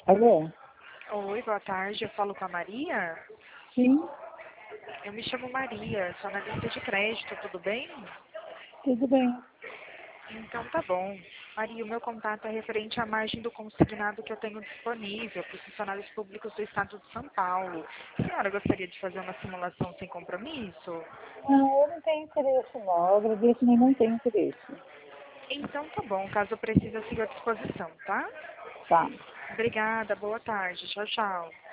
Alô? Oi, boa tarde. Eu falo com a Maria? Sim, Eu me chamo Maria, sou analista de crédito, tudo bem? tudo bem. Então tá bom. Maria, o meu contato é referente à margem do consignado que eu tenho disponível para os funcionários públicos do estado de São Paulo. A senhora gostaria de fazer uma simulação sem compromisso? Não, eu não tenho interesse não. Eu agradeço, mas não tenho interesse. Então tá bom, caso precise eu sigo à disposição, tá? Tá. Obrigada, boa tarde. Tchau, tchau.